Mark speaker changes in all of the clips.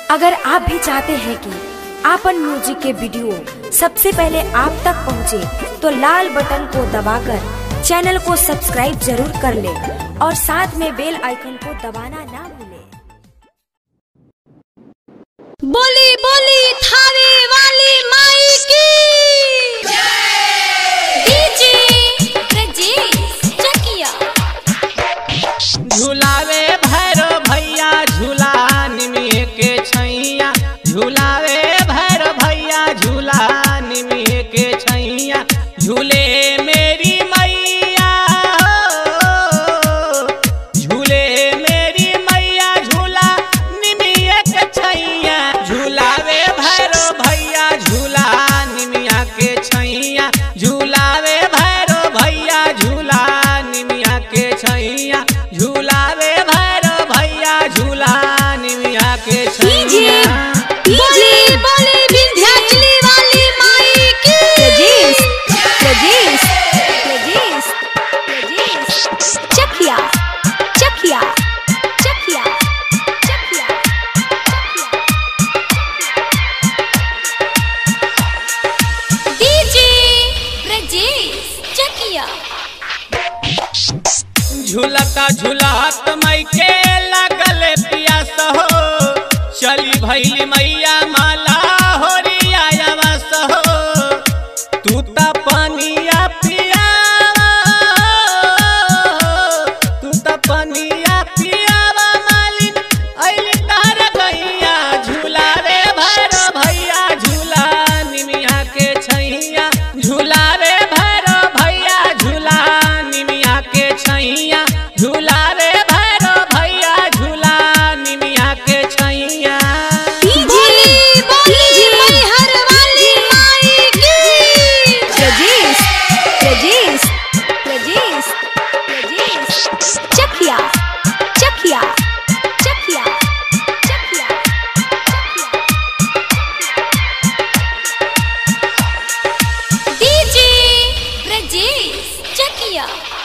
Speaker 1: अगर आप भी चाहते हैं कि आपन म्यूजिक के वीडियो सबसे पहले आप तक पहुंचे, तो लाल बटन को दबाकर चैनल को सब्सक्राइब जरूर कर ले और साथ में बेल आइकन को दबाना ना भूले।
Speaker 2: बोली बोली थावे वाली माई की डीजे ब्रजेश चकिया।
Speaker 3: झुलावे भैरो भैया झूला निमिये के छैया, झुलावे भैरो भैया झूला निमिये के छैया। झूले मेरी मैया झूले मेरी मैया झूला निमिये के छैया। झुलावे भैरो भैया झूला निमिया के छैया, झुलावे भैरो भैया झूला निमिया के छैया। झुलावे भैरो भैया झूला निमिया के छैया।
Speaker 2: बोली बोली विंध्याचली वाली माई की
Speaker 1: ब्रजेश ब्रजेश ब्रजेश ब्रजेश चकिया चकिया चकिया चकिया।
Speaker 2: डीजे ब्रजेश चकिया।
Speaker 3: झूलता झूलत मई के लगल पियास हो, चली भैली मैया माला होरिया आवास हो। तू त पनिया पियावा तू त पनिया पियावा मालिन अइली तार गैया। झूलावे भैरो भैया झूला निमिया के छैया, झूलावे भैरो भैया झूला निमिया के छैया। झूलावे भैरो भैया झूला निमिया के छैया।
Speaker 2: बोली बोली मैहर वाली माई की
Speaker 1: ब्रजेश ब्रजेश ब्रजेश ब्रजेश चकिया चकिया चकिया चकिया।
Speaker 2: डीजे ब्रजेश चकिया।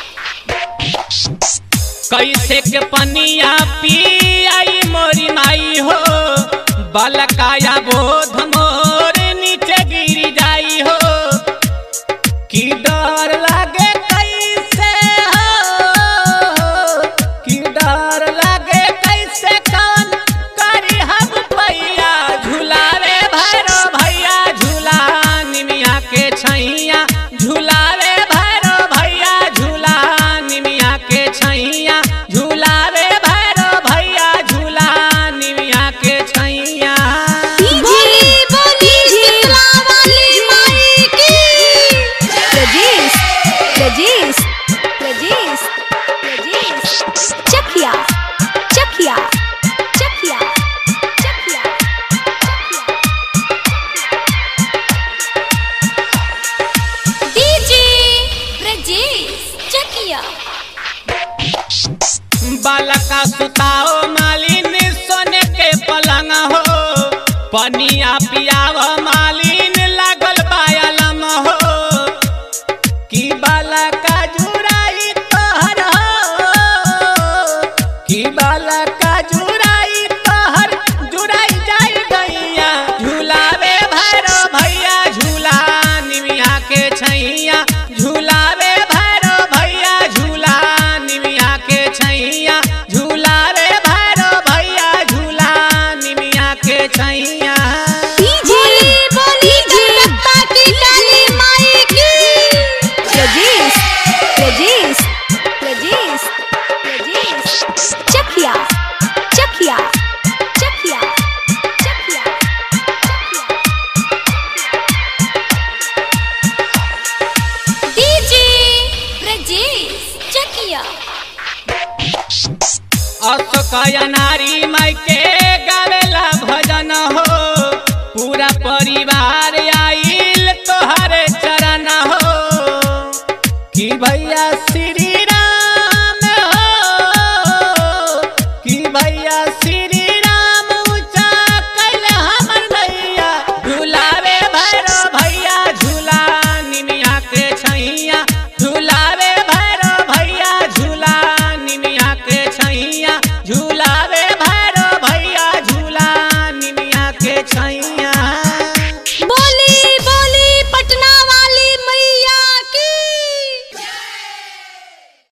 Speaker 3: कैसे के पनिया पियाई मोरी माई हो, बलकाया बोध मोर नीचे गिर जाई हो। की डर लागे कैसे हो, की डर लागे कैसे कौन करी हम पैया। झुलावे भैरो भैया झूला निमिया के छैया, झुलावे भैरो भैया झूला निमिया के छैया। झुलावे भैरो भैया झूला निमिया के छैया।
Speaker 2: बोली बोली शीतला वाली माई की
Speaker 1: ब्रजेश ब्रजेश ब्रजेश ब्रजेश चकिया चकिया चकिया चकिया।
Speaker 2: डीजे ब्रजेश चकिया।
Speaker 3: बालका सुताओ मालिन सोने के पलंग हो, पनिया पियाव मालिन लागल बायलम हो। की बालका जुराई तोहर हो, की बालका जुराई तोहर जुराई जाई गैया। झुलावे भैरो भैया झूला निमिया के छैया, झुलावे भैरो भैया झूला निमिया के छैया। झुलावे भैरो भैया झूला निमिया के छैया।
Speaker 2: बोली बोली जगदम्बा की काली माई की
Speaker 1: ब्रजेश ब्रजेश ब्रजेश ब्रजेश चकिया चकिया चकिया चकिया।
Speaker 2: डीजे ब्रजेश चकिया।
Speaker 3: अशोकयना